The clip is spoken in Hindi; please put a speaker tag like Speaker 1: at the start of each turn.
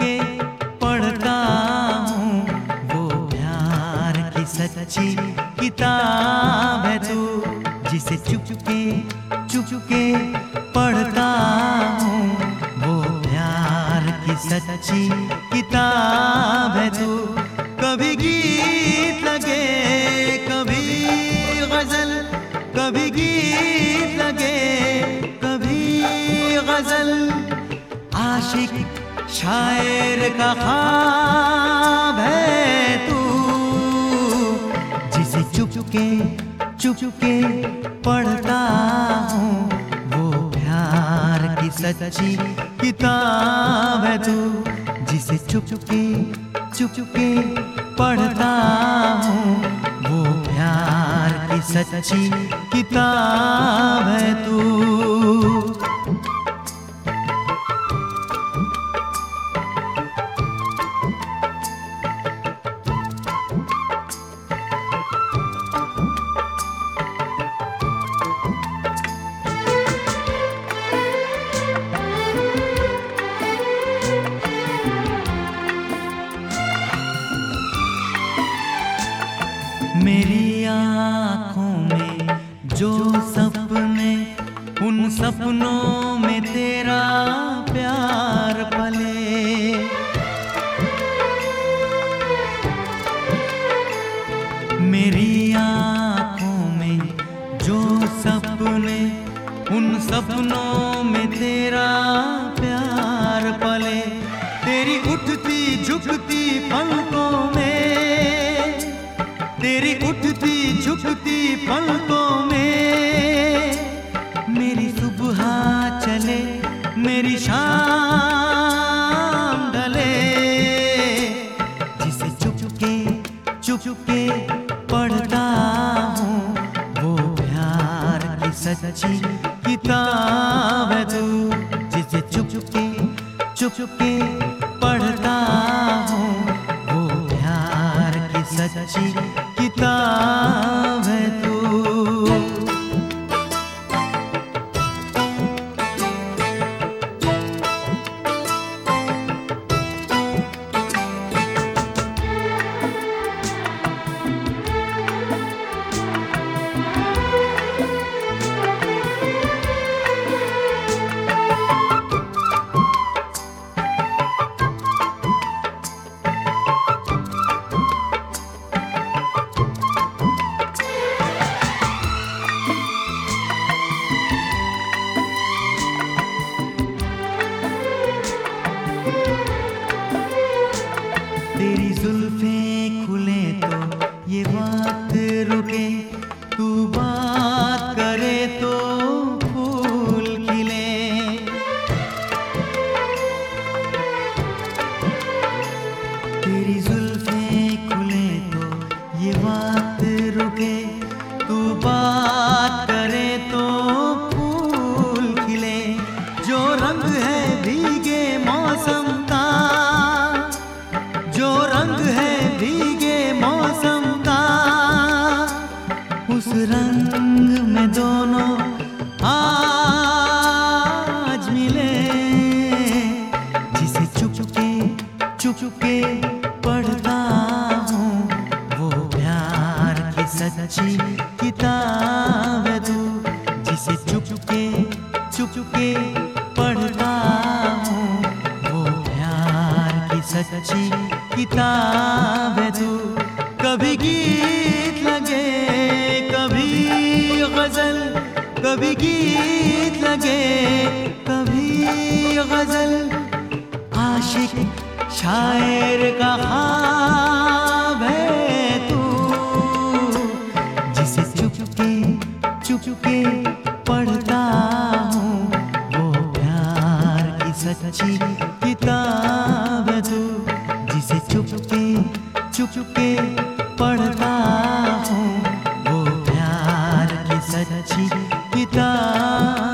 Speaker 1: के पढ़ता हूँ, वो प्यार की सच्ची किताब है तू, जिसे चुप के पढ़ता हूँ, वो प्यार की सच्ची किताब है तू। कभी गीत लगे कभी गजल, कभी गीत लगे कभी गजल, आशिक शायर का ख्वाब है तू, जिसे चुप के पढ़ता हूँ, वो प्यार की सच्ची किताब है तू, जिसे चुप के पढ़ता हूँ, वो प्यार की सच्ची किताब है तू। मेरी आँखों में जो सपने, उन सपनों में तेरा प्यार पले। मेरी आँखों में जो सपने, उन सपनों में तेरा प्यार पले। तेरी उठती झुकती पलकों में, तेरी उठती झुकती पलकों में, मेरी सुबह चले मेरी शाम ढले, जिसे चुप के पढ़ता हूँ, वो प्यार की सच्ची किताब है तू, जिसे चुप के पढ़ता हूँ, वो प्यार की सच्ची किताब है तू। तेरी जुल्फें खुले तो ये बात रुके, तू बात करे तो फूल खिले। तेरी जुल्फें खुले तो ये बात रुके, तू बात करे तो फूल खिले। जो रंग है भीगे मौसम का, जो रंग है भीगे मौसम का, उस रंग में दोनों आज मिले, जिसे चुप के पढ़ता हूँ, वो प्यार की सच्ची किताब है तू, जिसे चुप के पढ़ता हूँ, वो प्यार की सच्ची किताब है तू। कभी गीत लगे कभी गजल, कभी गीत लगे कभी गजल, आशिक शायर का ख्वाब है तू, जिसे चुप के पढ़ता हूँ, वो प्यार की सच्ची किताब है तू, जिसे चुप के पढ़ता हूँ, वो प्यार की सच्ची किताब।